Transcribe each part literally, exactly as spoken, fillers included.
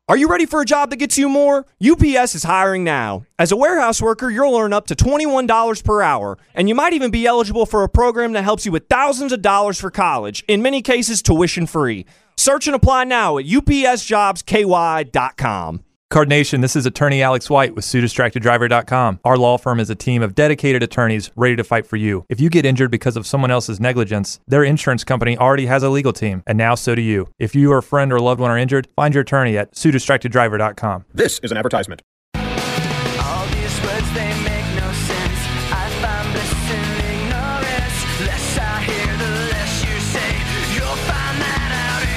Are you ready for a job that gets you more? U P S is hiring now. As a warehouse worker, you'll earn up to twenty-one dollars per hour, and you might even be eligible for a program that helps you with thousands of dollars for college, in many cases tuition free. Search and apply now at U P S jobs K Y dot com. Card Nation, this is attorney Alex White with Sue Distracted Driver dot com. Our law firm is a team of dedicated attorneys ready to fight for you. If you get injured because of someone else's negligence, their insurance company already has a legal team, and now so do you. If you or a friend or loved one are injured, find your attorney at Sue Distracted Driver dot com. This is an advertisement. All these words, they make no sense. I find bliss in ignorance. Less I hear, the less you say. You'll find that out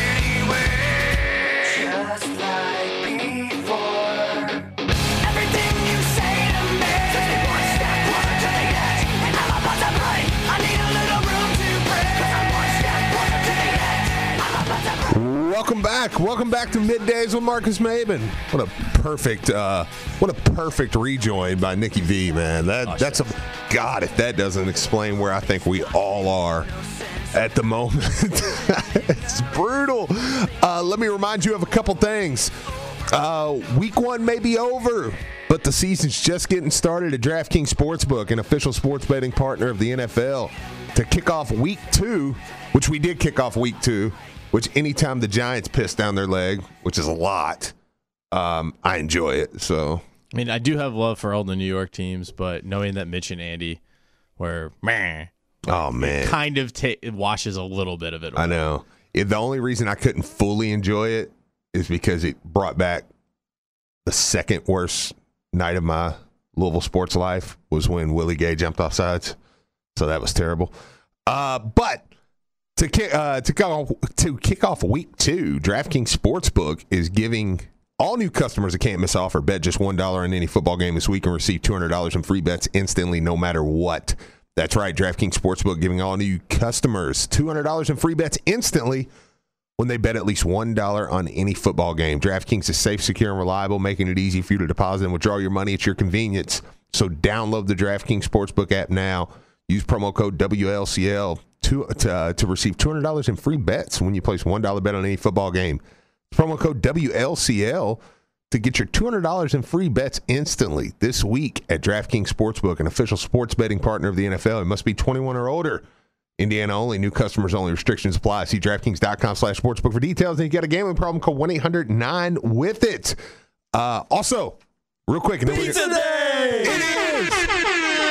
anyway. Just like before. Everything you say to me takes me one step closer to the edge, and I'm about to break. I need a little room to breathe, 'cause I'm one step closer to the edge. I'm about to break. Welcome back. Welcome back to Middays with Marcus Maben. What a perfect, uh, what a perfect rejoin by Nikki V, man. That that's a God. If that doesn't explain where I think we all are at the moment, it's brutal. Uh, let me remind you of a couple things. Uh, week one may be over, but the season's just getting started at DraftKings Sportsbook, an official sports betting partner of the N F L. To kick off week two, which we did kick off week two. Which anytime the Giants piss down their leg, which is a lot, um, I enjoy it. So, I mean, I do have love for all the New York teams, but knowing that Mitch and Andy were meh, oh man, kind of ta- it washes a little bit of it away. I know. It, the only reason I couldn't fully enjoy it is because it brought back the second worst night of my Louisville sports life was when Willie Gay jumped off sides. So that was terrible. Uh, but. To kick, uh, to, kick off, to kick off week two, DraftKings Sportsbook is giving all new customers a can't-miss offer. Bet just one dollar on any football game this week and receive two hundred dollars in free bets instantly no matter what. That's right, DraftKings Sportsbook giving all new customers two hundred dollars in free bets instantly when they bet at least one dollar on any football game. DraftKings is safe, secure, and reliable, making it easy for you to deposit and withdraw your money at your convenience. So download the DraftKings Sportsbook app now. Use promo code W L C L to to, uh, to receive two hundred dollars in free bets when you place one dollar bet on any football game. Promo code W L C L to get your two hundred dollars in free bets instantly this week at DraftKings Sportsbook, an official sports betting partner of the N F L. It must be twenty-one or older. Indiana only. New customers only. Restrictions apply. See DraftKings.com slash sportsbook for details. And you got a gambling problem, call one eight hundred nine with it. Uh, also, real quick. Pizza Day! It is!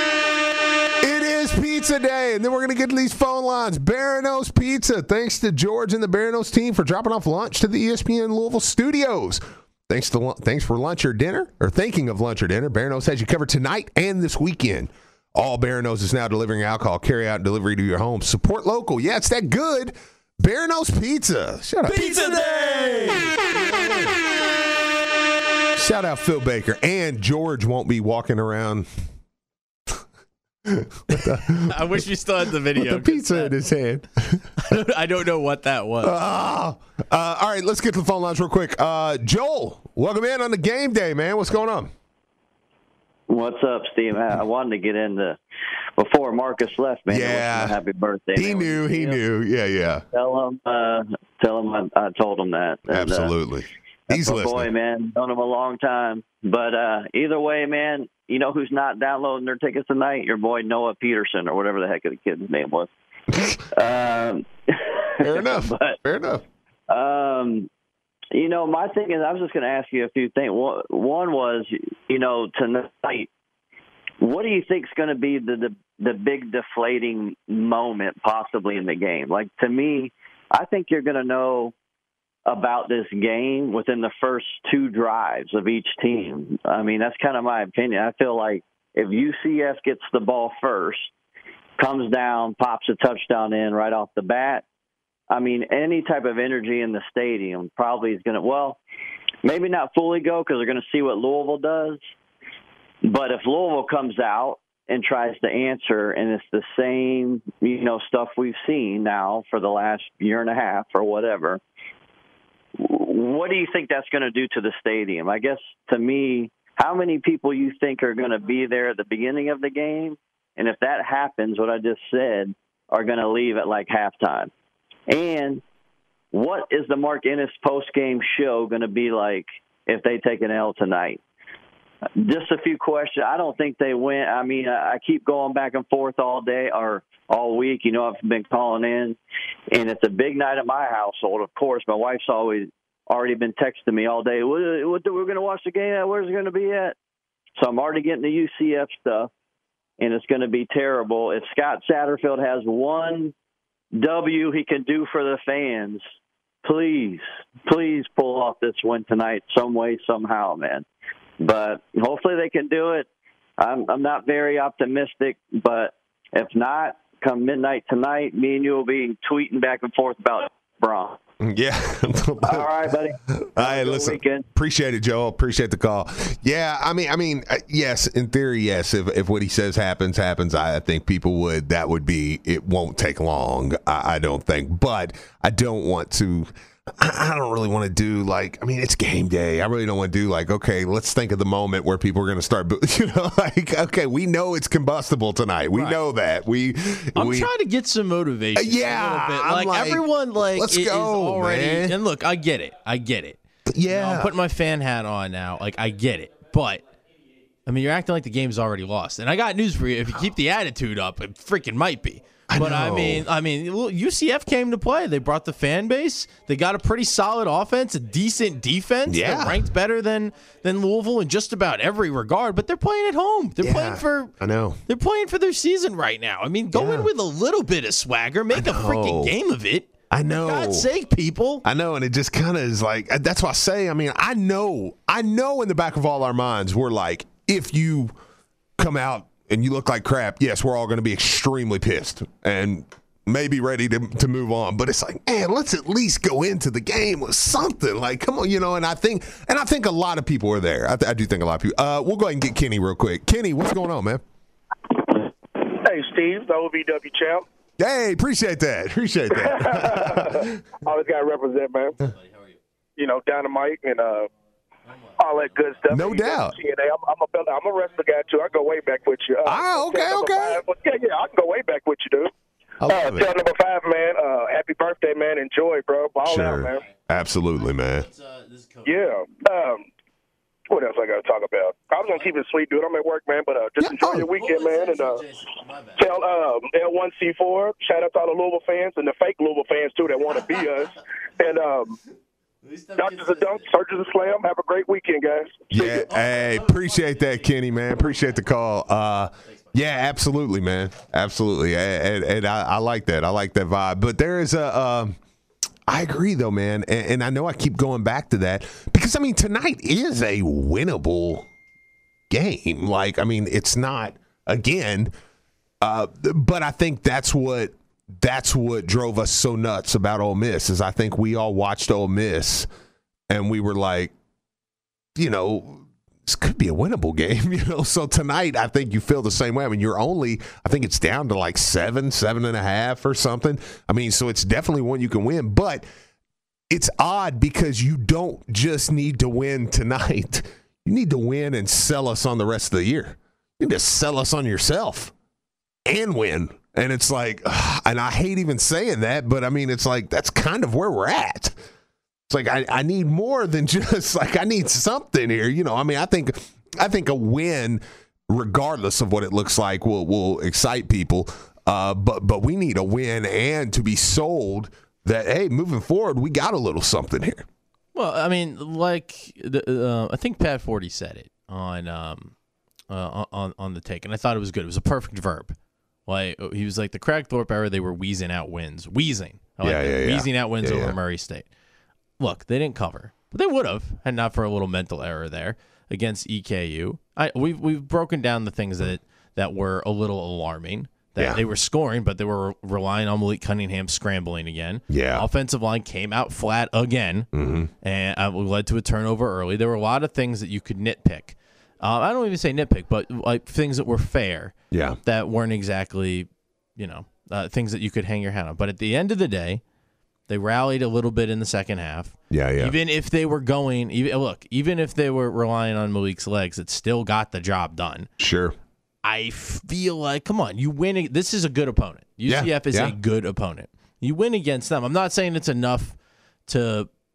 Pizza Day, and then we're going to get to these phone lines. Barano's Pizza. Thanks to George and the Barano's team for dropping off lunch to the E S P N Louisville studios. Thanks to thanks for lunch or dinner, or thinking of lunch or dinner. Barano's has you covered tonight and this weekend. All Barano's is now delivering alcohol, carry out and delivery to your home. Support local. Yeah, it's that good. Barano's Pizza. Shut up. Pizza Day! Shout out Phil Baker. And George won't be walking around the, I wish we still had the video. With the pizza that, in his hand. I, don't, I don't know what that was. Uh, uh, all right, let's get to the phone lines real quick. Uh, Joel, welcome in on the game day, man. What's going on? What's up, Steve? I wanted to get into before Marcus left, man. Yeah. Happy birthday. He man. knew. He knew. Yeah, yeah. Tell him. Uh, tell him I, I told him that. And, Absolutely. Uh, He's that's my listening. boy, man. Known him a long time. But uh, either way, man, you know who's not downloading their tickets tonight? Your boy Noah Peterson, or whatever the heck the kid's name was. um, Fair enough. But, Fair enough. Um, you know, my thing is, I was just going to ask you a few things. One was, you know, tonight, what do you think is going to be the, the the big deflating moment possibly in the game? Like, to me, I think you're going to know about this game within the first two drives of each team. I mean, that's kind of my opinion. I feel like if U C F gets the ball first, comes down, pops a touchdown in right off the bat, I mean, any type of energy in the stadium probably is going to, well, maybe not fully go because they're going to see what Louisville does. But if Louisville comes out and tries to answer, and it's the same, you know, stuff we've seen now for the last year and a half or whatever, what do you think that's going to do to the stadium? I guess, to me, how many people you think are going to be there at the beginning of the game? And if that happens, what I just said, are going to leave at like halftime? And what is the Mark Ennis post-game show going to be like if they take an L tonight. Just a few questions. I don't think they win. I mean, I keep going back and forth all day or all week. You know, I've been calling in, and it's a big night at my household. Of course, my wife's always already been texting me all day. What, what, we're going to watch the game at? Where's it going to be at? So I'm already getting the U C F stuff, and it's going to be terrible. If Scott Satterfield has one W he can do for the fans, please, please pull off this win tonight some way, somehow, man. But hopefully they can do it. I'm, I'm not very optimistic, but if not, come midnight tonight, me and you will be tweeting back and forth about Braun. Yeah. All right, buddy. All right, listen. Weekend. Appreciate it, Joel. Appreciate the call. Yeah, I mean, I mean, uh, yes, in theory, yes. If if what he says happens, happens. I, I think people would. That would be. It won't take long. I, I don't think, but I don't want to. I don't really want to do like, I mean, it's game day. I really don't want to do like, okay, let's think of the moment where people are going to start, you know, like, okay, we know it's combustible tonight. We Right. know that. We, I'm we, trying to get some motivation. Uh, yeah, a little bit. I'm Like, like, everyone, like let's i- is go, already. man. And look, I get it. I get it. You know, yeah. I'm putting my fan hat on now. Like, I get it. But I mean, you're acting like the game's already lost. And I got news for you. If you keep the attitude up, it freaking might be. But I know. mean, I mean, well, U C F came to play. They brought the fan base. They got a pretty solid offense, a decent defense. Yeah. They're ranked better than than Louisville in just about every regard. But they're playing at home. They're Yeah, playing for. I know. They're playing for their season right now. I mean, go Yeah. in with a little bit of swagger. Make a freaking know. game of it. I know. For God's sake, people. I know, and it just kind of is like, that's why I say, I mean, I know, I know in the back of all our minds, we're like, if you come out and you look like crap, yes, we're all going to be extremely pissed and maybe ready to, to move on. But it's like, man, let's at least go into the game with something. Like, come on, you know, and I think, and I think a lot of people are there. I, th- I do think a lot of people. Uh, we'll go ahead and get Kenny real quick. Kenny, what's going on, man? Hey, Steve, the O V W champ. Hey, appreciate that. Appreciate that. Always got to represent, man. You know, Dynamite and uh, all that good stuff. No doubt. T N A. I'm, I'm, a, I'm a wrestler guy, too. I go way back with you. Uh, Ah, okay, tell number okay. five- well, yeah, yeah, I can go way back with you, dude. I love uh, it. Tell number five, man, uh, happy birthday, man. Enjoy, bro. Ball out, man. Absolutely, man. Yeah. Um, what else I got to talk about? I was going to keep it sweet, dude. I'm at work, man, but uh, just Yeah, enjoy oh. your weekend, man. And uh, tell um, L one C four, shout out to all the Louisville fans and the fake Louisville fans, too, that want to be us. And um, Doctors of Dunk, Surgeons of Slam, have a great weekend, guys. See Yeah, ya. hey, appreciate that, Kenny, man. Appreciate the call. Uh, yeah, absolutely, man. Absolutely. And, and I, I like that. I like that vibe. But there is a, um, I agree, though, man. And, and I know I keep going back to that because, I mean, tonight is a winnable game. Like, I mean, it's not, again, uh, but I think that's what, that's what drove us so nuts about Ole Miss is I think we all watched Ole Miss and we were like, you know, this could be a winnable game, you know. So tonight, I think you feel the same way. I mean, you're only, I think it's down to like seven, seven and a half or something. I mean, so it's definitely one you can win, but it's odd because you don't just need to win tonight. You need to win and sell us on the rest of the year. You need to sell us on yourself and win. And it's like, ugh, and I hate even saying that, but I mean, it's like, that's kind of where we're at. It's like, I, I need more than just like, I need something here. You know, I mean, I think, I think a win, regardless of what it looks like, will, will excite people. Uh, but, but we need a win and to be sold that, hey, moving forward, we got a little something here. Well, I mean, like the, uh, I think Pat Forty said it on um, uh, on on the take, and I thought it was good. It was a perfect verb. Like he was like the Craig Thorpe era, they were wheezing out wins, wheezing, I like Yeah, that. yeah, yeah. wheezing out wins Yeah, over yeah. Murray State. Look, they didn't cover, but they would have, had not for a little mental error there against E K U. I we've we've broken down the things that that were a little alarming. That Yeah. they were scoring, but they were relying on Malik Cunningham scrambling again. Yeah. Offensive line came out flat again, Mm-hmm. and uh, led to a turnover early. There were a lot of things that you could nitpick. Uh, I don't even say nitpick, but like things that were fair. Yeah. That weren't exactly, you know, uh, things that you could hang your hat on. But at the end of the day, they rallied a little bit in the second half. Yeah, yeah. Even if they were going, even, look, even if they were relying on Malik's legs, it still got the job done. Sure. I feel like, come on, you win. This is a good opponent. U C F Yeah, is yeah. a good opponent. You win against them. I'm not saying it's enough to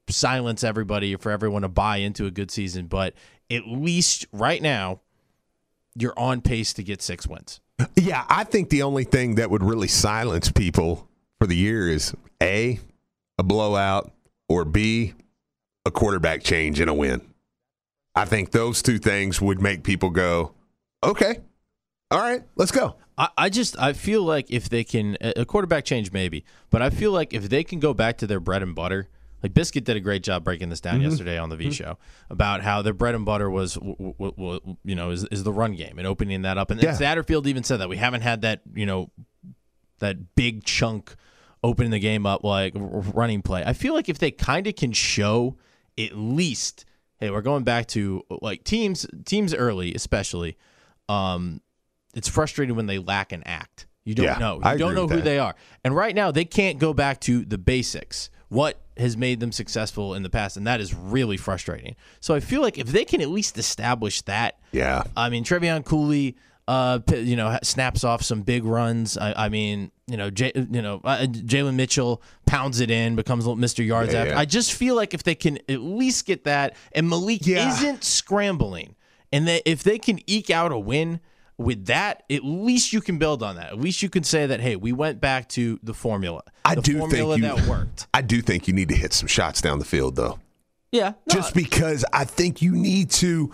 silence everybody, for everyone to buy into a good season, but at least right now, you're on pace to get six wins. Yeah, I think the only thing that would really silence people for the year is A, a blowout, or B, a quarterback change and a win. I think those two things would make people go, okay, all right, let's go. I, I just I feel like if they can, a quarterback change maybe, but I feel like if they can go back to their bread and butter, like Biscuit did a great job breaking this down mm-hmm. yesterday on the V mm-hmm. show about how their bread and butter was, w- w- w- you know, is, is the run game and opening that up. And yeah. Satterfield even said that we haven't had that, you know, that big chunk opening the game up like running play. I feel like if they kind of can show at least, hey, we're going back to like teams, teams early especially. Um, it's frustrating when they lack an act. You don't yeah, know. You I don't know who that. they are. And right now they can't go back to the basics. What has made them successful in the past, and that is really frustrating. So I feel like if they can at least establish that, yeah. I mean, Trevion Cooley, uh, you know, snaps off some big runs. I, I mean, you know, J, you know, uh, Jalen Mitchell pounds it in, becomes Mister Yards yeah, after. yeah. I just feel like if they can at least get that, and Malik yeah. isn't scrambling, and that if they can eke out a win with that, at least you can build on that. At least you can say that, hey, we went back to the formula. I the do formula think you, that worked. I do think you need to hit some shots down the field, though. Yeah. No, Just because I think you need to,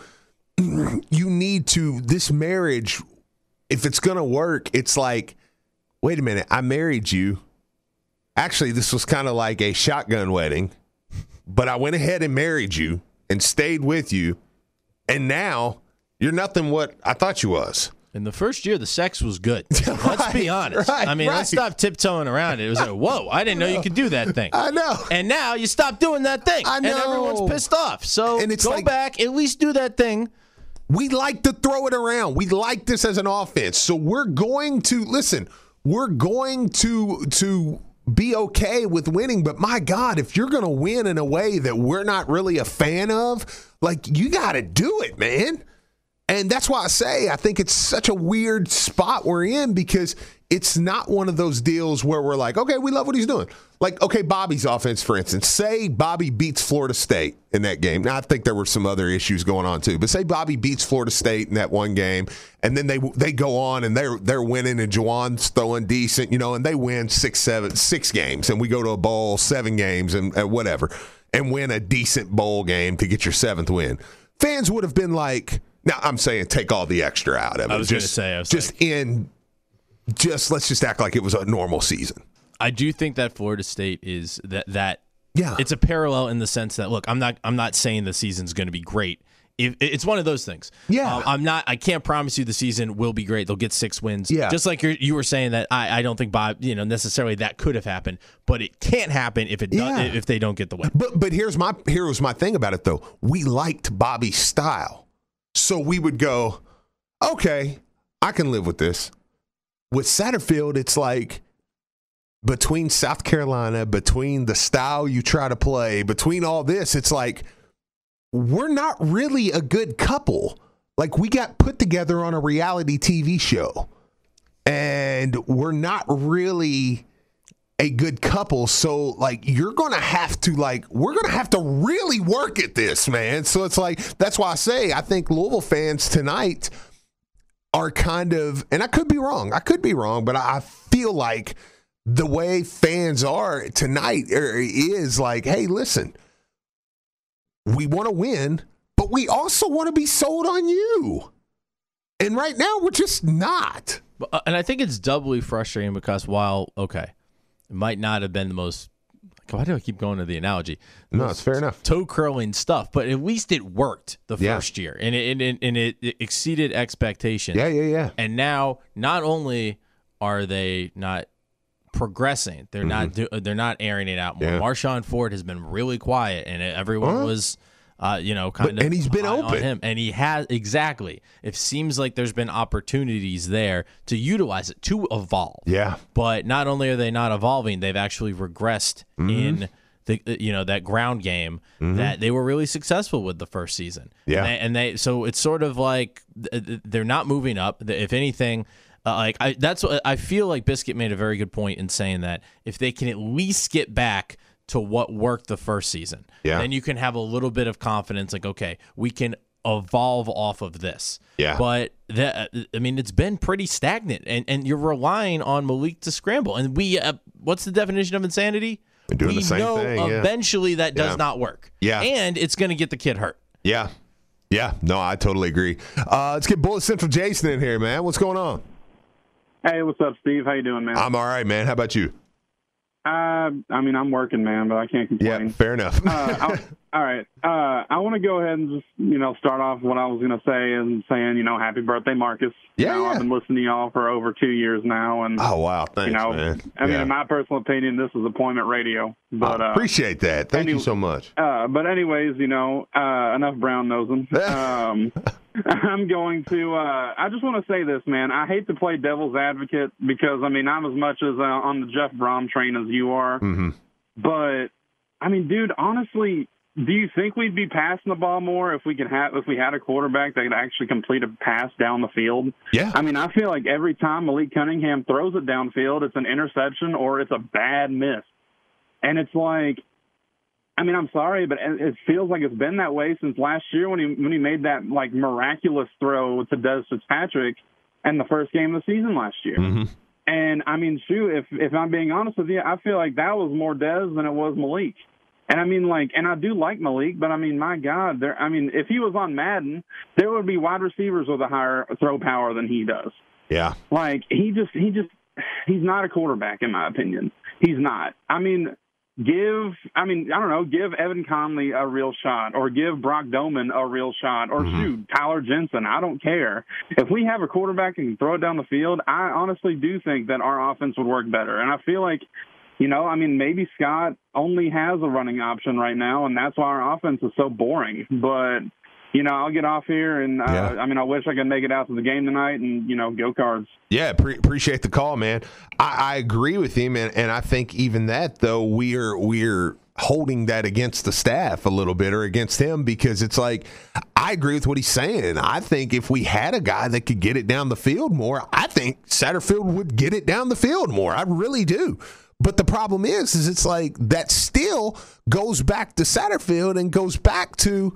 you need to, this marriage, if it's going to work, it's like, wait a minute, I married you. Actually, this was kind of like a shotgun wedding, but I went ahead and married you and stayed with you, and now you're nothing what I thought you was. In the first year, the sex was good. Let's right, be honest. Right, I mean, right. let's stop tiptoeing around it. It was like, whoa, I didn't know you could do that thing. I know. And now you stop doing that thing. I know. And everyone's pissed off. So And it's go like- back, at least do that thing. We like to throw it around. We like this as an offense. So we're going to, listen, we're going to to be okay with winning. But my God, if you're going to win in a way that we're not really a fan of, like, you got to do it, man. And that's why I say I think it's such a weird spot we're in, because it's not one of those deals where we're like, okay, we love what he's doing. Like, okay, Bobby's offense, for instance. Say Bobby beats Florida State in that game. Now, I think there were some other issues going on too, but say Bobby beats Florida State in that one game, and then they they go on and they're they're winning, and Juwan's throwing decent, you know, and they win six, seven, six games, and we go to a bowl, seven games, and, and whatever, and win a decent bowl game to get your seventh win. Fans would have been like, now I'm saying take all the extra out of it. I was going to say, I was just like, in, just let's just act like it was a normal season. I do think that Florida State is that that Yeah. it's a parallel in the sense that, look, I'm not I'm not saying the season's going to be great. If, it's one of those things. Yeah. Um, I'm not. I can't promise you the season will be great. They'll get six wins. Yeah. Just like you're, you were saying that I, I don't think Bob, you know, necessarily that could have happened, but it can't happen if it Yeah. does, if they don't get the win. But but here's my here was my thing about it though. We liked Bobby's style, so we would go, okay, I can live with this. With Satterfield, it's like, between South Carolina, between the style you try to play, between all this, it's like, we're not really a good couple. Like, we got put together on a reality T V show, and we're not really a good couple. So, like, you're going to have to, like, we're going to have to really work at this, man. So it's like, that's why I say, I think Louisville fans tonight are kind of, and I could be wrong, I could be wrong, but I feel like the way fans are tonight is like, hey, listen, we want to win, but we also want to be sold on you. And right now, we're just not. And I think it's doubly frustrating because while, okay, it might not have been the most, why do I keep going to the analogy? No, it's fair enough. Toe curling stuff, but at least it worked the Yeah. first year, and it, and it and it exceeded expectations. Yeah, yeah, yeah. And now, not only are they not progressing, they're not do, they're not airing it out more. Yeah. Marshawn Ford has been really quiet, and everyone Huh? was, uh, you know, kind But- of, and he's been high on open. him, and he has exactly. It seems like there's been opportunities there to utilize it to evolve. Yeah. But not only are they not evolving, they've actually regressed Mm-hmm. in the you know that ground game that they were really successful with the first season. Yeah. and they, and they so it's sort of like th- they're not moving up. If anything, uh, like I that's what I feel like. Biscuit made a very good point in saying that if they can at least get back to what worked the first season. Yeah. Then you can have a little bit of confidence, like, okay, we can evolve off of this. Yeah. But that, I mean, it's been pretty stagnant, and, and you're relying on Malik to scramble. And we, uh, what's the definition of insanity? We're doing we the same know thing, yeah. eventually that does Yeah. not work. Yeah. And it's going to get the kid hurt. Yeah. Yeah. No, I totally agree. Uh, let's get Bullet Central Jason in here, man. What's going on? Hey, what's up, Steve? How you doing, man? I'm all right, man. How about you? Uh, I mean, I'm working, man, but I can't complain. Yeah, fair enough. uh, I'll, all right. Uh, I want to go ahead and just, you know, start off what I was going to say and saying, you know, happy birthday, Marcus. Yeah, You know, yeah. I've been listening to y'all for over two years now. And, Oh, wow. Thanks, you know, man. I mean, Yeah. in my personal opinion, this is appointment radio. But, I uh, appreciate that. Thank you anyway- so much. Uh, but anyways, you know, uh, enough brown nosing. Um, I'm going to. Uh, I just want to say this, man. I hate to play devil's advocate because I mean I'm as much as uh, on the Jeff Brom train as you are. Mm-hmm. But I mean, dude, honestly, do you think we'd be passing the ball more if we could have if we had a quarterback that could actually complete a pass down the field? Yeah. I mean, I feel like every time Malik Cunningham throws it downfield, it's an interception or it's a bad miss, and it's like. I mean, I'm sorry, but it feels like it's been that way since last year when he when he made that like miraculous throw to Des Fitzpatrick in the first game of the season last year. Mm-hmm. And I mean, shoot, if if I'm being honest with you, I feel like that was more Des than it was Malik. And I mean, like, and I do like Malik, but I mean, my God, there. I mean, if he was on Madden, there would be wide receivers with a higher throw power than he does. Yeah. Like he just he just he's not a quarterback in my opinion. He's not. I mean. Give, I mean, I don't know, give Evan Conley a real shot or give Brock Doman a real shot or Mm-hmm. shoot, Tyler Jensen. I don't care. If we have a quarterback and can throw it down the field, I honestly do think that our offense would work better. And I feel like, you know, I mean, maybe Scott only has a running option right now, and that's why our offense is so boring. But, you know, I'll get off here, and, uh, Yeah. I mean, I wish I could make it out to the game tonight and, you know, go Cards. Yeah, pre- appreciate the call, man. I, I agree with him, and, and I think even that, though, we're we're holding that against the staff a little bit or against him because it's like I agree with what he's saying. I think if we had a guy that could get it down the field more, I think Satterfield would get it down the field more. I really do. But the problem is, is it's like that still goes back to Satterfield and goes back to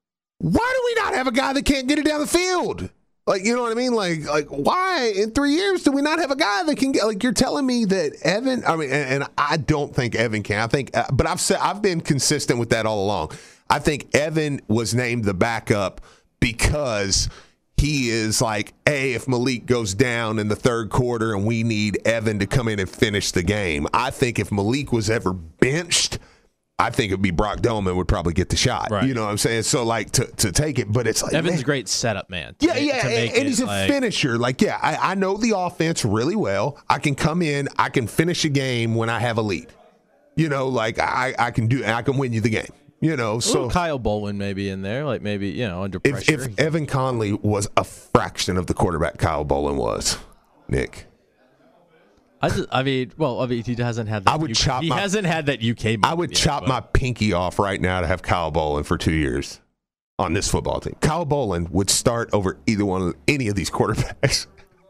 why do we not have a guy that can't get it down the field? Like, you know what I mean? Like, like why in three years do we not have a guy that can get, like, you're telling me that Evan, I mean, and, and I don't think Evan can. I think, uh, but I've said, I've been consistent with that all along. I think Evan was named the backup because he is like, hey, if Malik goes down in the third quarter and we need Evan to come in and finish the game. I think if Malik was ever benched, I think it'd be Brock Doman would probably get the shot. Right. You know what I'm saying? So, like, to, to take it, but it's like, Evan's man, a great setup man. to yeah, make- yeah, to and, make and it, he's a like- finisher. Like, yeah, I, I know the offense really well. I can come in, I can finish a game when I have a lead. You know, like I, I can do, I can win you the game. You know, A so little Kyle Bolin maybe in there, like maybe you know under if, pressure. if Evan Conley was a fraction of the quarterback Kyle Bolin was, Nick, I just, I mean, well, I mean, he hasn't had that. I would U K, chop He my- hasn't had that U K. I would move yet, chop but my pinky off right now to have Kyle Bolin for two years on this football team. Kyle Bolin would start over either one of any of these quarterbacks.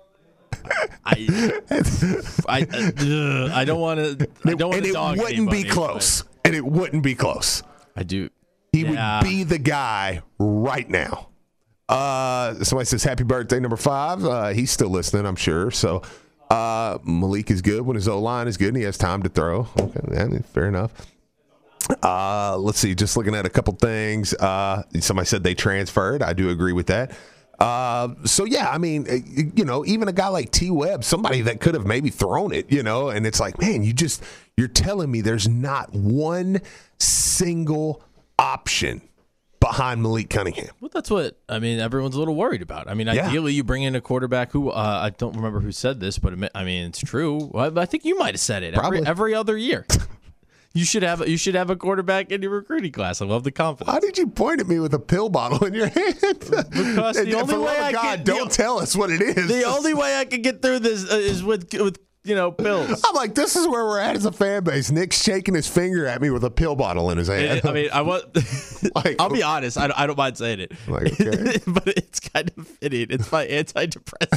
I, I, uh, I don't want to. I don't want and to it dog wouldn't anybody, be close. And it wouldn't be close. but I do. He Yeah. would be the guy right now. Uh, somebody says happy birthday, number five. Uh, he's still listening, I'm sure. So uh, Malik is good when his O-line is good and he has time to throw. Okay, I mean, fair enough. Uh, let's see, just looking at a couple things. Uh, somebody said they transferred. I do agree with that. Uh, so, yeah, I mean, uh, you know, even a guy like T. Webb, somebody that could have maybe thrown it, you know, and it's like, man, you just, you're telling me there's not one single option behind Malik Cunningham. Well, that's what I mean. Everyone's a little worried about. I mean, Yeah. ideally, you bring in a quarterback who uh, I don't remember who said this, but I mean, it's true. Well, I think you might have said it Probably. every, every other year. You should have you should have a quarterback in your recruiting class. I love the confidence. Why did you point at me with a pill bottle in your hand? Because the For only love way of I God, can- don't the- tell us what it is. The only way I can get through this uh, is with with you know pills. I'm like, this is where we're at as a fan base. Nick's shaking his finger at me with a pill bottle in his hand. I mean, I was. Like- I'll be honest. I don't, I don't mind saying it, Like, okay. but it's kind of fitting. It's my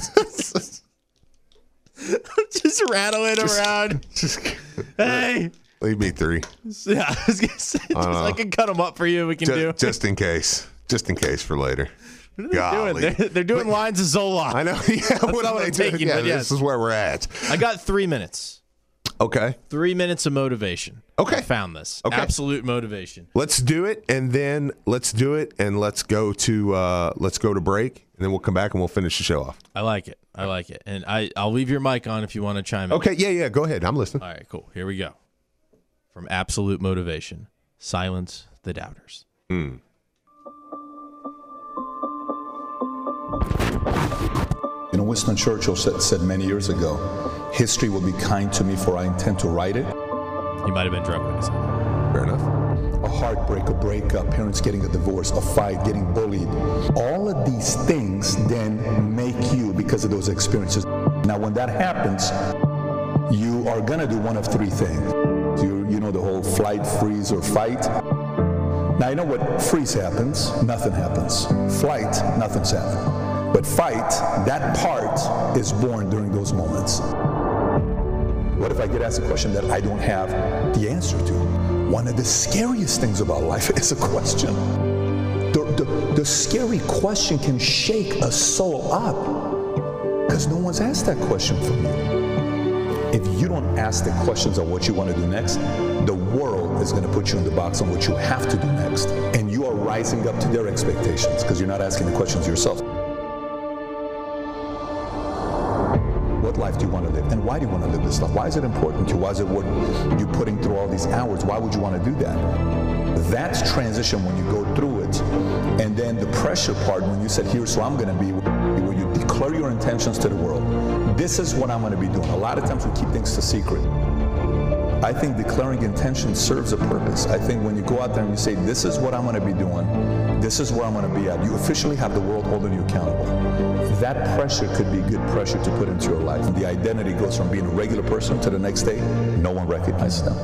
antidepressants. I'm just rattling around. Just- Hey, Leave me three. Yeah, I was gonna say, just, I can cut them up for you. We can just, do just in case. Just in case for later. What are they Golly. doing? They're, they're doing but, lines of Zoloft. I know. Yeah, what are they doing? Yeah, yeah, this is where we're at. I got three minutes. Okay. Three minutes of motivation. Okay. I found this. Okay. Absolute motivation. Let's do it, and then let's do it, and let's go to uh, let's go to break, and then we'll come back and we'll finish the show off. I like it. I like it. And I, I'll leave your mic on if you want to chime in. Okay. Yeah. Yeah. Go ahead. I'm listening. All right. Cool. Here we go. From Absolute Motivation, Silence the Doubters. Mm. You know, Winston Churchill said, said many years ago, history will be kind to me for I intend to write it. He might have been drunk when he said that. Fair enough. A heartbreak, a breakup, parents getting a divorce, a fight, getting bullied. All of these things then make you because of those experiences. Now, when that happens, you are going to do one of three things. You, you know the whole flight, freeze, or fight. Now, you know what freeze happens? Nothing happens. Flight, nothing's happening. But fight, that part is born during those moments. What if I get asked a question that I don't have the answer to? One of the scariest things about life is a question. The, the, the scary question can shake a soul up because no one's asked that question from you. If you don't ask the questions of what you want to do next, the world is going to put you in the box on what you have to do next. And you are rising up to their expectations because you're not asking the questions yourself. What life do you want to live? And why do you want to live this life? Why is it important to you? Why is it worth you putting through all these hours? Why would you want to do that? That's transition when you go through it. And then the pressure part when you said, here's who I'm going to be, where you declare your intentions to the world. This is what I'm going to be doing. A lot of times we keep things a secret. I think declaring intention serves a purpose. I think when you go out there and you say, this is what I'm going to be doing, this is where I'm going to be at, you officially have the world holding you accountable. That pressure could be good pressure to put into your life. The identity goes from being a regular person to the next day, no one recognizes them.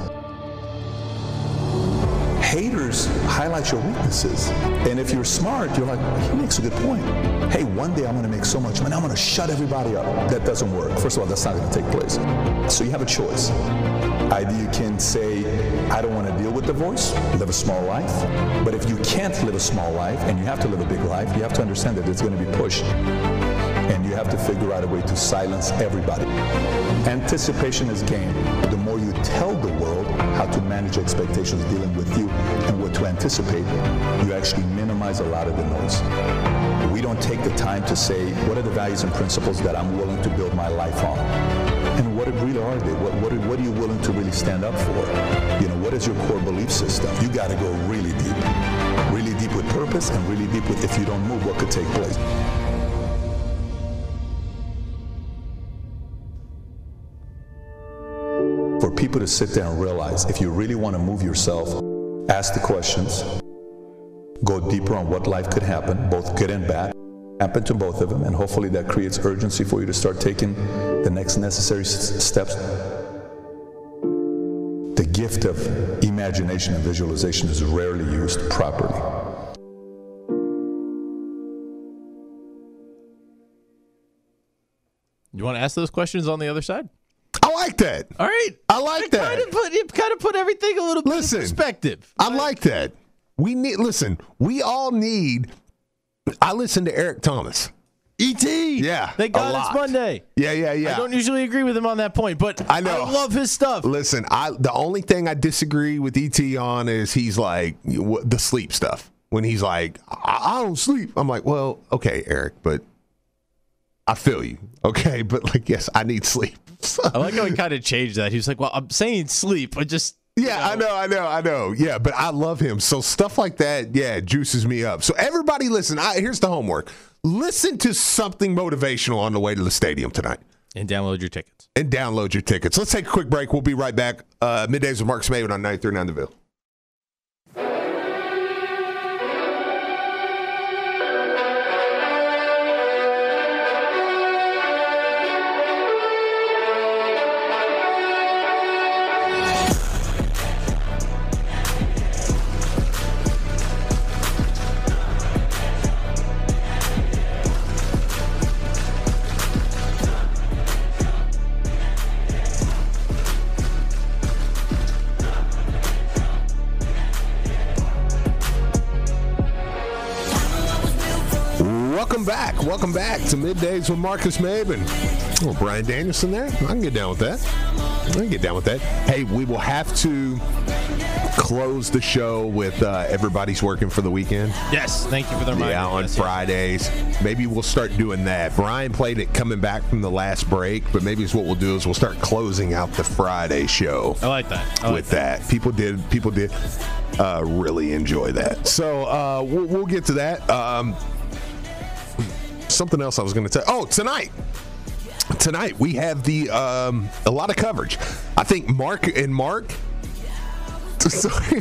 Haters highlight your weaknesses. And if you're smart, you're like, he makes a good point. Hey, one day I'm going to make so much money, I'm going to shut everybody up. That doesn't work. First of all, that's not going to take place. So you have a choice. Either you can say, I don't want to deal with the voice, live a small life. But if you can't live a small life and you have to live a big life, you have to understand that it's going to be pushed. And you have to figure out a way to silence everybody. Anticipation is gain. The more you tell the world how to manage expectations dealing with you and what to anticipate, you actually minimize a lot of the noise. We don't take the time to say, what are the values and principles that I'm willing to build my life on? And what really are they? What, what, are, what are you willing to really stand up for? You know, what is your core belief system? You got to go really deep. Really deep with purpose and really deep with if you don't move, what could take place. For people to sit there and realize, if you really want to move yourself, ask the questions, go deeper on what life could happen, both good and bad, happen to both of them, and hopefully that creates urgency for you to start taking the next necessary s- steps. The gift of imagination and visualization is rarely used properly. You want to ask those questions on the other side? I like that. All right. I like it that. Kind of put, it kind of put everything a little bit listen, in perspective. I like that. We need, listen, we all need, I listen to Eric Thomas. E T Yeah. Thank God it's Monday. Yeah, yeah, yeah. I don't usually agree with him on that point, but I know. I love his stuff. Listen, I the only thing I disagree with E T on is he's like, the sleep stuff. When he's like, I, I don't sleep. I'm like, well, okay, Eric, but I feel you. Okay, but like, yes, I need sleep. I like how he kind of changed that. He was like, well, I'm saying sleep, but just. Yeah, you know. I know, I know, I know. Yeah, but I love him. So stuff like that, yeah, juices me up. So everybody listen, I, here's the homework. Listen to something motivational on the way to the stadium tonight. And download your tickets. And download your tickets. Let's take a quick break. We'll be right back. Uh, Middays with Mark Smaven on ninety-three point nine The Ville. welcome back. Welcome back to Middays with Marcus Maben. Oh, Brian Danielson there. I can get down with that. I can get down with that. Hey, we will have to close the show with uh, everybody's working for the weekend. Yes, thank you for the reminder. Yeah, on yes, Fridays. Yes. Maybe we'll start doing that. Brian played it coming back from the last break, but maybe it's what we'll do is we'll start closing out the Friday show. I like that. I like with that. that. People did people did uh, really enjoy that. So uh, we'll, we'll get to that. Um, something else I was going to tell. Oh, tonight. Tonight we have the um, a lot of coverage. I think Mark and Mark. Sorry,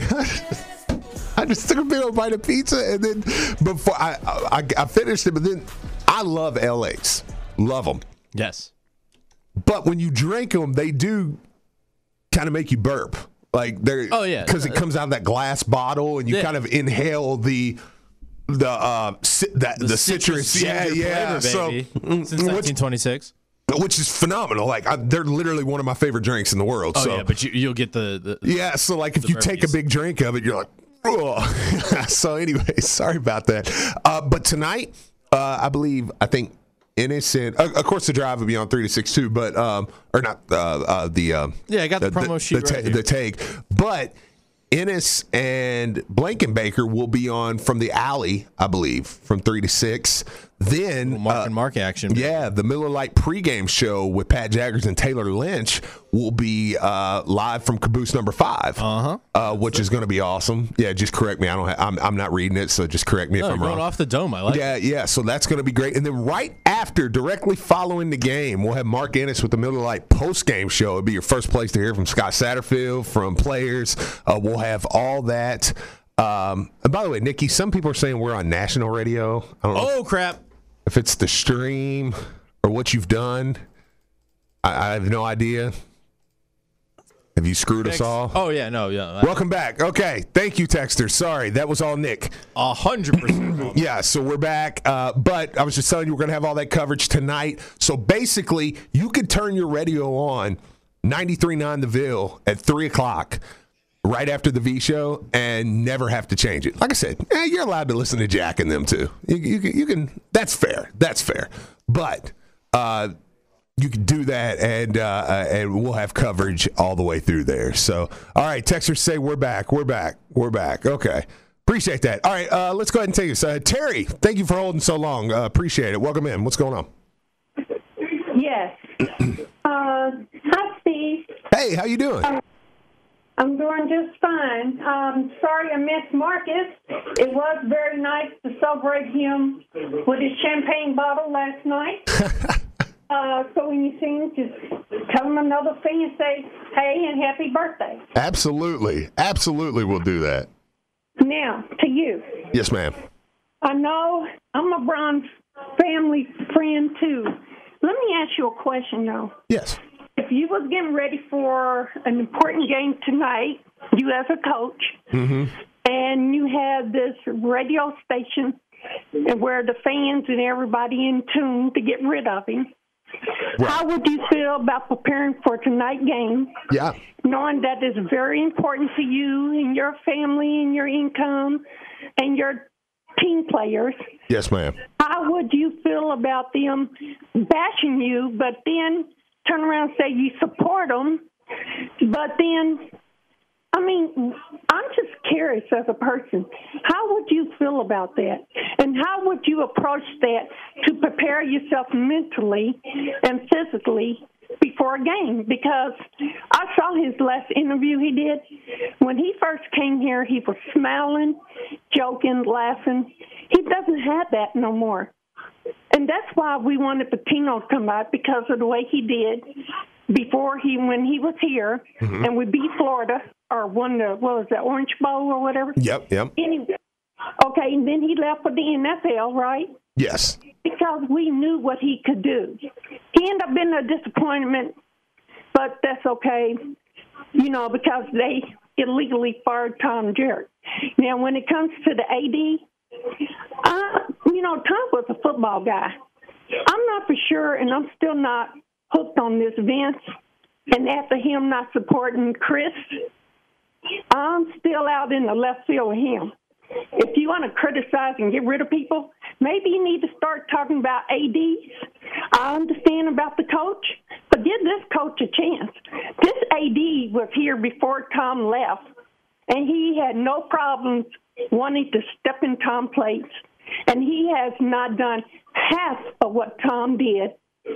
I just took a big old bite of pizza, and then before I, I I finished it, but then I love L A's, love them. Yes, but when you drink them, they do kind of make you burp, like they're oh yeah, because it comes out of that glass bottle, and you yeah. kind of inhale the the uh ci- that the, the citrus, citrus yeah, yeah. Flavor, baby. So since nineteen twenty-six. Which is phenomenal. Like I, they're literally one of my favorite drinks in the world. Oh so. yeah, but you, you'll get the, the yeah. So like if you burpees. take a big drink of it, you're like, oh. So anyway, sorry about that. Uh, but tonight, uh, I believe I think Innocent. Uh, of course, the drive will be on three to six too, but um, or not uh, uh, the uh, yeah. I got the, the promo sheet the, right ta- here. the take, but. Ennis and Blankenbaker will be on from the alley, I believe, from three to six. Then well, Mark uh, and Mark action. Yeah, the Miller Lite pregame show with Pat Jaggers and Taylor Lynch will be uh, live from Caboose Number Five, uh-huh. uh, which is going to be awesome. Yeah, just correct me. I don't. Have, I'm I'm not reading it, so just correct me no, if I'm going wrong. Off the dome, I like. Yeah, it. yeah. So that's going to be great. And then right after, directly following the game, we'll have Mark Ennis with the Miller Lite postgame show. It'll be your first place to hear from Scott Satterfield, from players. Uh, we'll have all that. Um, and by the way, Nikki, some people are saying we're on national radio. I don't know oh crap! If it's the stream or what you've done, I, I have no idea. Have you screwed Next. us all? Oh yeah, no, yeah. Welcome back. Okay, thank you, Texter. Sorry, that was all Nick. A hundred percent. Yeah, so we're back. Uh, but I was just telling you we're going to have all that coverage tonight. So basically, you could turn your radio on ninety-three point nine The Ville at three o'clock right after the V show and never have to change it. Like I said, eh, you're allowed to listen to Jack and them too. You, you, you can. That's fair. That's fair. But uh, you can do that, and uh, and we'll have coverage all the way through there. So, all right, texters say we're back. We're back. We're back. Okay. Appreciate that. All right, uh, let's go ahead and take this. Uh, Terry, thank you for holding so long. Uh, appreciate it. Welcome in. What's going on? Yes. uh, hi, Steve. Hey, how you doing? Um, I'm doing just fine. Um, sorry I missed Marcus. It was very nice to celebrate him with his champagne bottle last night. uh, so when you see him, just tell him another thing and say, hey, and happy birthday. Absolutely. Absolutely, we'll do that. Now, to you. Yes, ma'am. I know I'm a Brown family friend, too. Let me ask you a question, though. Yes. If you was getting ready for an important game tonight, you as a coach, mm-hmm. and you had this radio station where the fans and everybody in tune to get rid of him, right. How would you feel about preparing for tonight's game? Yeah. Knowing that it's very important to you and your family and your income and your team players. Yes, ma'am. How would you feel about them bashing you, but then turn around and say you support them, but then, I mean, I'm just curious as a person, how would you feel about that? And how would you approach that to prepare yourself mentally and physically before a game? Because I saw his last interview he did. When he first came here, he was smiling, joking, laughing. He doesn't have that no more. And that's why we wanted Patino to come out, because of the way he did before he, when he was here, mm-hmm. and we beat Florida, or won the, what was that, Orange Bowl or whatever? Yep, yep. Anyway, okay, and then he left for the N F L, right? Yes. Because we knew what he could do. He ended up being a disappointment, but that's okay, you know, because they illegally fired Tom Jarrett. Now, when it comes to the A D, Uh, you know, Tom was a football guy. I'm not for sure, and I'm still not hooked on this Vince. And after him not supporting Chris, I'm still out in the left field with him. If you want to criticize and get rid of people, maybe you need to start talking about A Ds. I understand about the coach, but give this coach a chance. This A D was here before Tom left, and he had no problems wanting to step in Tom's place, and he has not done half of what Tom did.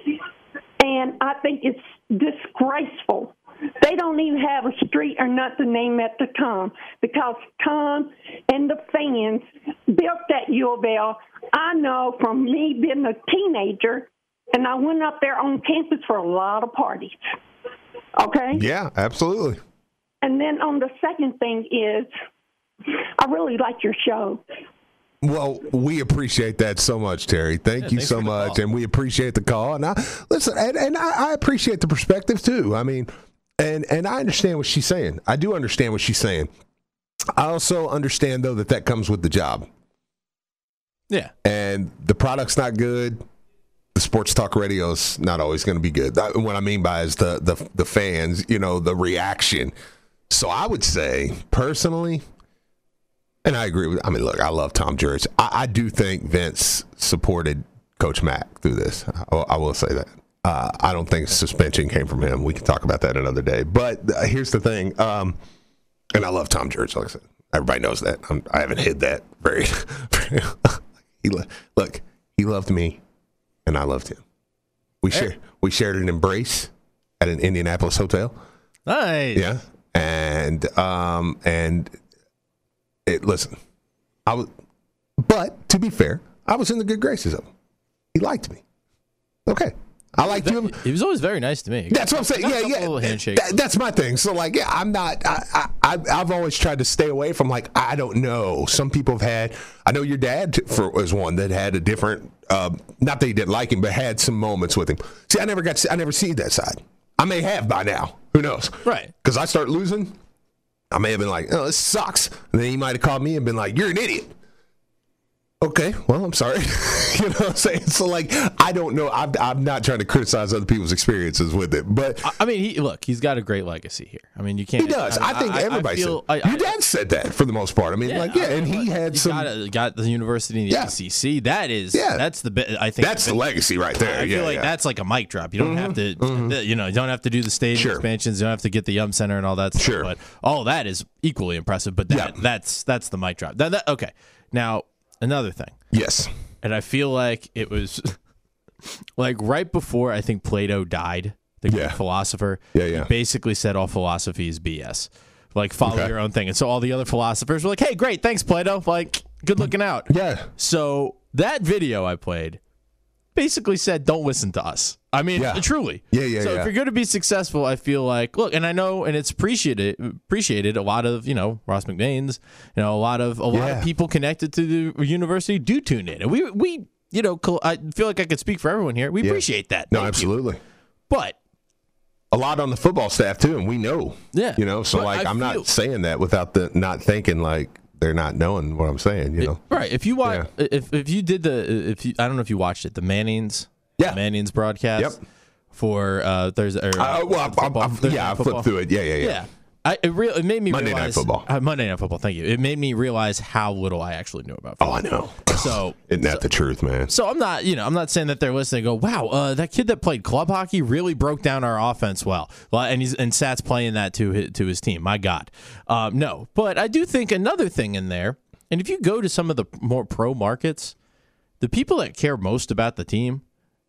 And I think it's disgraceful. They don't even have a street or nothing named after Tom because Tom and the fans built that U of L. I know from me being a teenager, and I went up there on campus for a lot of parties. Okay? Yeah, absolutely. And then on the second thing is, I really like your show. Well, we appreciate that so much, Terry. Thank Yeah, you thanks so for the much, call. and we appreciate the call. And I listen, and, and I, I appreciate the perspective too. I mean, and and I understand what she's saying. I do understand what she's saying. I also understand though that that comes with the job. Yeah. And the product's not good. The sports talk radio's not always going to be good. That, what I mean by is the the the fans, you know, the reaction. So I would say personally. And I agree with, I mean, look, I love Tom Jurich. I, I do think Vince supported Coach Mack through this. I, I will say that. Uh, I don't think suspension came from him. We can talk about that another day. But uh, here's the thing. Um, and I love Tom Jurich, like I said. Everybody knows that. I'm, I haven't hid that very. very he, look, he loved me, and I loved him. We, Hey. share, we shared an embrace at an Indianapolis hotel. Nice. Yeah. And, um, and, It, listen, I was, but to be fair, I was in the good graces of him. He liked me. Okay, I liked him. He was always very nice to me. That's what I'm saying. Yeah, yeah. Little handshake. That, that's my thing. So, like, yeah, I'm not. I, I, I've always tried to stay away from like I don't know. Some people have had. I know your dad for, was one that had a different. Uh, not that he didn't like him, but had some moments with him. See, I never got. I never see that side. I may have by now. Who knows? Right. Because I start losing. I may have been like, oh, this sucks. And then he might have called me and been like, you're an idiot. Okay, well, I'm sorry. You know what I'm saying? So, like, I don't know. I'm, I'm not trying to criticize other people's experiences with it. But, I- I mean, he look, he's got a great legacy here. I mean, you can't. he does. I, think everybody feel, said. I, Your dad said that for the most part. I mean, like, yeah, I and mean, he look, had you some. Got, got the university in the Yeah. S E C. That is, Yeah. that's the bit. I think That's the legacy right there. I yeah, feel like yeah. that's like a mic drop. You don't have to, you know, you don't have to do the stadium Sure. expansions. You don't have to get the Yum Center and all that stuff. Sure. But all that is equally impressive. But that, Yeah. that's that's the mic drop. That, that, okay. Now another thing, Yes. and I feel like it was like right before I think Plato died, the great Yeah. philosopher. Yeah, yeah. He basically said all philosophy is B S. Like follow Okay. your own thing. And so all the other philosophers were like, "Hey, great, thanks, Plato. Like, good looking out." Yeah. So that video I played basically said, "Don't listen to us." I mean, Yeah. truly. Yeah, yeah, So yeah. if you're going to be successful, I feel like look, and I know, and it's appreciated. Appreciated a lot of you know Ross McBain's, you know, a lot of a lot Yeah. of people connected to the university do tune in, and we we you know col- I feel like I could speak for everyone here. We Yeah. appreciate that. No, Thank you. absolutely. But A lot on the football staff too, and we know. Yeah. You know, so But like I I'm feel- not saying that without the not thinking like they're not knowing what I'm saying. You know. right, if you watch, if if you did the, if you, I don't know if you watched it, the Mannings, Yeah. Mannings broadcast. Yep. For uh, Thursday, or, Uh, well, I'm- football, I'm- Thursday yeah, Night I Football. flipped through it. Yeah, yeah, yeah. Yeah, I, it, re- it made me Monday Night realize, Football. Uh, Monday Night Football. Thank you. It made me realize how little I actually knew about Oh, football. I know. So, Isn't that the truth, man? so I'm not, you know, I'm not saying that they're listening. And go, wow, uh, that kid that played club hockey really broke down our offense well. Well, and he's and Sat's playing that to his, to his team. My God, um, no. But I do think another thing in there, and if you go to some of the more pro markets, the people that care most about the team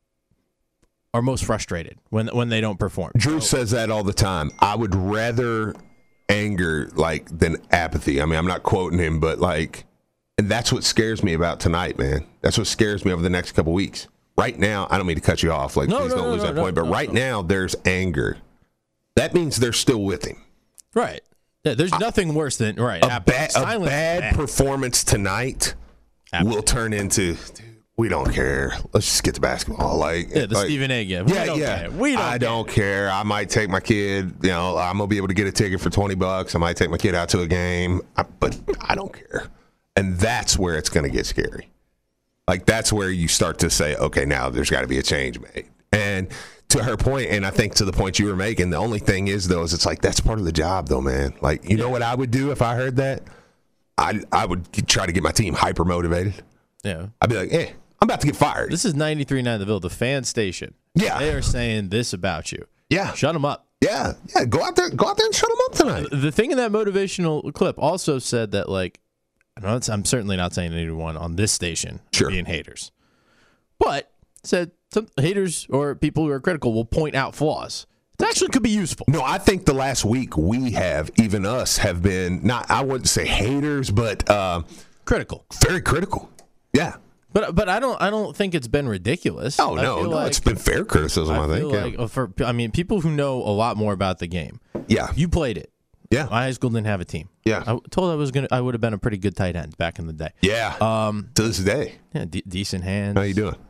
are most frustrated when when they don't perform. Drew says that all the time. I would rather anger like than apathy. I mean, I'm not quoting him, but like, and that's what scares me about tonight, man. That's what scares me over the next couple weeks. Right now, I don't mean to cut you off. Like, No, please no, don't no, lose no, that no, point. But no, right no. now, there's anger. That means they're still with him. Right. Yeah, there's nothing worse than right. A, ap- ba- a silence bad bad. performance tonight Apathy. will turn into, dude, we don't care. Let's just get to basketball. Like, Yeah, the like, Stephen A. gift. We Yeah, don't yeah. care. We don't I care. don't care. I might take my kid. You know, I'm gonna be able to get a ticket for twenty bucks. I might take my kid out to a game, I, but I don't care. And that's where it's gonna get scary. Like that's where you start to say, okay, now there's got to be a change made. And to her point, and I think to the point you were making, the only thing is though is it's like that's part of the job, though, man. Like you know what I would do if I heard that? I I would try to get my team hyper motivated. Yeah. I'd be like, hey, I'm about to get fired. This is ninety-three point nine The Ville, the fan station. Yeah. They are saying this about you. Yeah. Shut them up. Yeah. Yeah. Go out there. Go out there and shut them up tonight. The thing in that motivational clip also said that, like, I know it's, I'm certainly not saying anyone on this station Sure. being haters, but said some haters or people who are critical will point out flaws. It actually could be useful. No, I think the last week we have, even us, have been not, I wouldn't say haters, but uh, critical. Very critical. Yeah. But but I don't I don't think it's been ridiculous. Oh, I no, feel no, like, it's been fair criticism, I, I think. feel Yeah. like uh, for I mean, people who know a lot more about the game. Yeah. You played it. Yeah. My high school didn't have a team. Yeah. I told I was gonna I would have been a pretty good tight end back in the day. Yeah. Um, to this day. Yeah, de- decent hands. How you doing?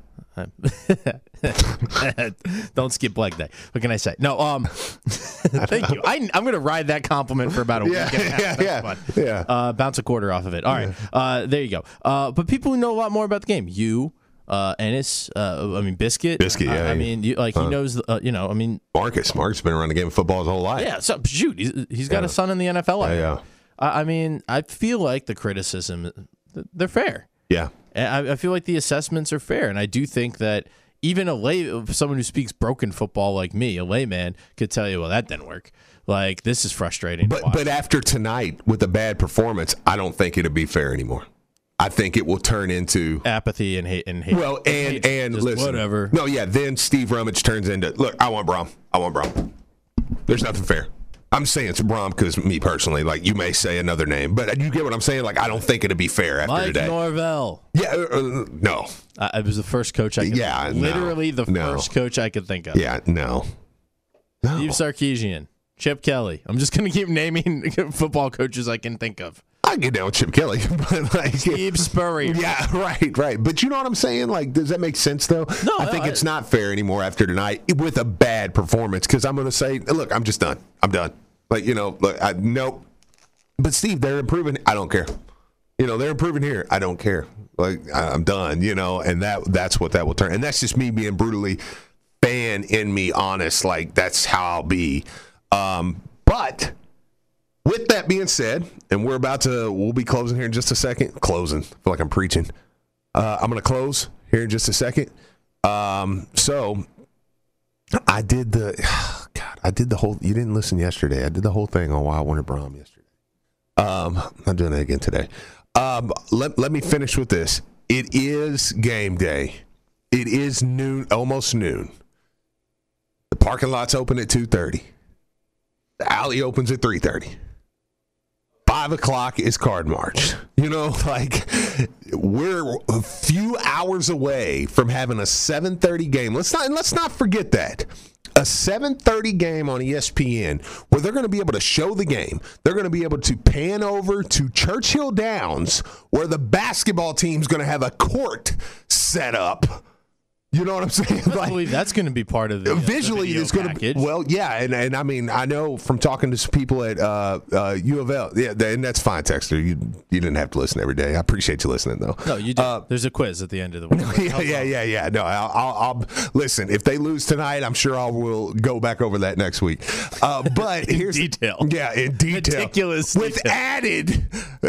Don't skip leg day. What can I say? No, um, thank you. I, I'm going to ride that compliment for about a Yeah, week and a half. yeah, That's yeah, fun. yeah. Uh, bounce a quarter off of it. All right. Uh, there you go. Uh, but people who know a lot more about the game, you, uh, Ennis, uh, I mean, Biscuit. Biscuit, I, yeah, I yeah. mean, you, like, he Huh. knows, uh, you know, I mean. Marcus. Marcus has been around the game of football his whole life. Yeah, so, shoot, he's, he's got Yeah. a son in the N F L. Yeah, yeah. I, I mean, I feel like the criticism, they're fair. Yeah. And I, I feel like the assessments are fair, and I do think that even a lay, someone who speaks broken football like me, a layman, could tell you, well, that didn't work. Like, this is frustrating. But but after tonight with a bad performance, I don't think it'll be fair anymore. I think it will turn into apathy and hate and hate. Well, and hate, and just listen, whatever. No, yeah. Then Steve Rummage turns into look. I want Brom. I want Brom. There's nothing fair. I'm saying it's Brom because me personally, like you may say another name, but you get what I'm saying. Like I don't think it'll be fair after Mike today. Norvell. Yeah, uh, uh, no. Uh, it was the first coach I could Yeah, think of. no, Literally the no. first coach I could think of. Yeah, no. No. Steve Sarkisian, Chip Kelly. I'm just going to keep naming football coaches I can think of. I get down with Chip Kelly, but like Steve Spurrier. Yeah, right, right. But you know what I'm saying? Like, does that make sense though? No, I think I- it's not fair anymore after tonight with a bad performance. Because I'm going to say, look, I'm just done. I'm done. Like, you know, look, I, nope. But Steve, they're improving. I don't care. You know, they're improving here. I don't care. Like, I, I'm done. You know, and that that's what that will turn. And that's just me being brutally fan in me, honest. Like, that's how I'll be. Um, but. With that being said, and we're about to, we'll be closing here in just a second. Closing. I feel like I'm preaching. Uh, I'm going to close here in just a second. Um, so I did the, God, I did the whole, you didn't listen yesterday. I did the whole thing on why I wanted Brom yesterday. Um, I'm not doing that again today. Um, let, let me finish with this. It is game day. It is noon, almost noon. The parking lot's open at two thirty. The alley opens at three thirty. Five o'clock is card march. You know, like we're a few hours away from having a seven thirty game. Let's not let's not forget that. A seven thirty game on E S P N where they're going to be able to show the game. They're going to be able to pan over to Churchill Downs where the basketball team's going to have a court set up. You know what I'm saying? I Like, believe that's going to be part of the, uh, the visually video it's going to package. be well yeah and, and I mean I know from talking to some people at uh, uh, U of L yeah and that's fine, Texter, you you didn't have to listen every day. I appreciate you listening though. No, you do. Uh, There's a quiz at the end of the week. yeah yeah yeah yeah no I'll, I'll, I'll listen if they lose tonight. I'm sure I will go back over that next week, uh, but here's detail. yeah in detail Meticulous with detail. added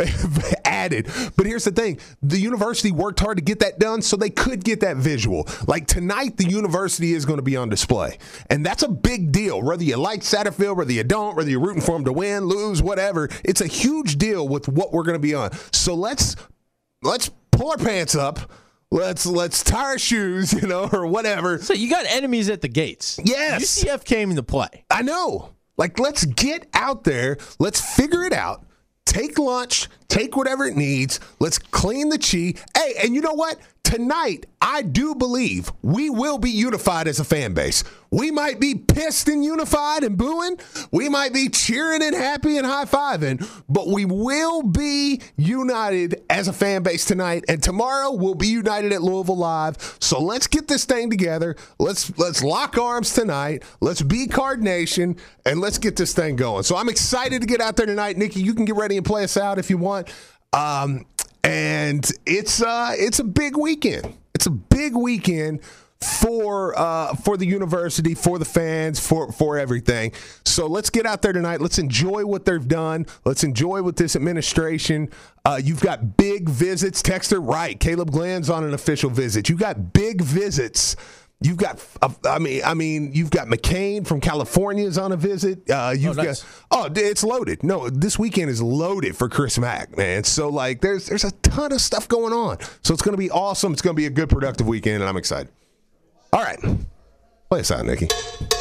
added but here's the thing, the university worked hard to get that done so they could get that visual. Like tonight the university is going to be on display, and that's a big deal whether you like Satterfield, whether you don't, whether you're rooting for them to win, lose, whatever. It's a huge deal with what we're going to be on. So let's let's pull our pants up, let's let's tie our shoes, you know, or whatever. So you got enemies at the gates. Yes. U C F came into play. I know. Like, let's get out there. Let's figure it out. Take lunch. Take whatever it needs. Let's clean the chi. Hey, and you know what? Tonight, I do believe we will be unified as a fan base. We might be pissed and unified and booing. We might be cheering and happy and high-fiving, but we will be united as a fan base tonight. And tomorrow, we'll be united at Louisville Live. So let's get this thing together. Let's let's lock arms tonight. Let's be Card Nation, and let's get this thing going. So I'm excited to get out there tonight. Nikki, you can get ready and play us out if you want. Um, and it's uh, it's a big weekend. It's a big weekend for uh, for the university, for the fans, for for everything. So let's get out there tonight. Let's enjoy what they've done. Let's enjoy what this administration. Uh, you've got big visits. Texter right. Caleb Glenn's on an official visit. You got big visits. You've got, uh, I mean, I mean, you've got McCain from California is on a visit. Uh, you've oh, nice. got, oh, it's loaded. No, this weekend is loaded for Chris Mack, man. So like, there's there's a ton of stuff going on. So it's going to be awesome. It's going to be a good, productive weekend, and I'm excited. All right, play us out, Nikki.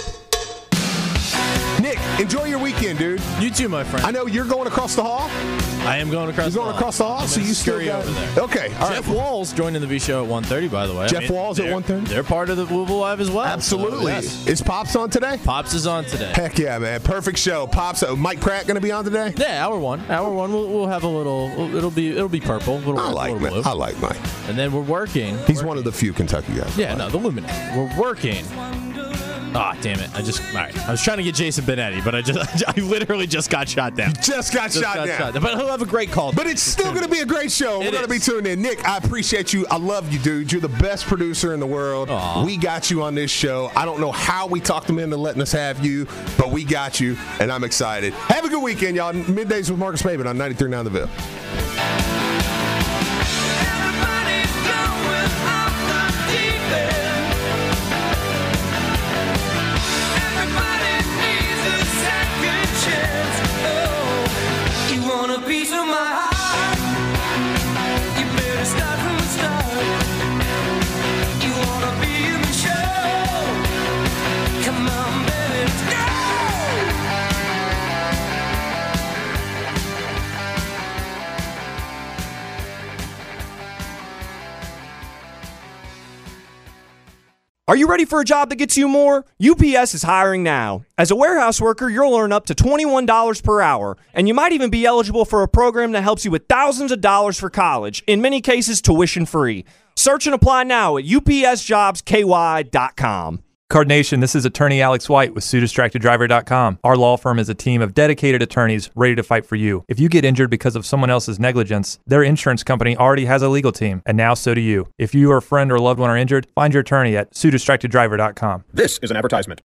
Nick, enjoy your weekend, dude. You too, my friend. I know you're going across the hall. I am going across. You're going the across the hall, I'm so you still got over there. Okay, all Jeff right. Walls joining the V Show at one thirty. By the way, Jeff I mean, Walls at one thirty. They're part of the Louisville Live as well. Absolutely. So, yes. Is Pops on today? Pops is on today. Heck yeah, man! Perfect show. Pops. Uh, Mike Pratt going to be on today? Yeah, hour one. Hour one. We'll, we'll have a little. It'll be it'll be purple. Little, I like little Mike. blue. I like Mike. And then we're working. He's working. one of the few Kentucky guys. Yeah, no, the Luminary. We're working. Ah, oh, damn it! I just all right. I was trying to get Jason Benetti, but I just I literally just got shot down. Just got just shot got down. Shot down. But he'll have a great call. But it's still going to be a great show. We're going to be tuned in. Nick, I appreciate you. I love you, dude. You're the best producer in the world. Aww. We got you on this show. I don't know how we talked them into letting us have you, but we got you, and I'm excited. Have a good weekend, y'all. Middays with Marcus Maven on ninety-three point nine The Ville. Piece of my heart, you better start from the start. You wanna be in the show? Come on, baby, let's go. Are you ready for a job that gets you more? U P S is hiring now. As a warehouse worker, you'll earn up to twenty-one dollars per hour, and you might even be eligible for a program that helps you with thousands of dollars for college, in many cases tuition free. Search and apply now at U P S jobs K Y dot com. Card Nation, this is attorney Alex White with Sue Distracted Driver dot com. Our law firm is a team of dedicated attorneys ready to fight for you. If you get injured because of someone else's negligence, their insurance company already has a legal team, and now so do you. If you or a friend or loved one are injured, find your attorney at Sue Distracted Driver dot com. This is an advertisement.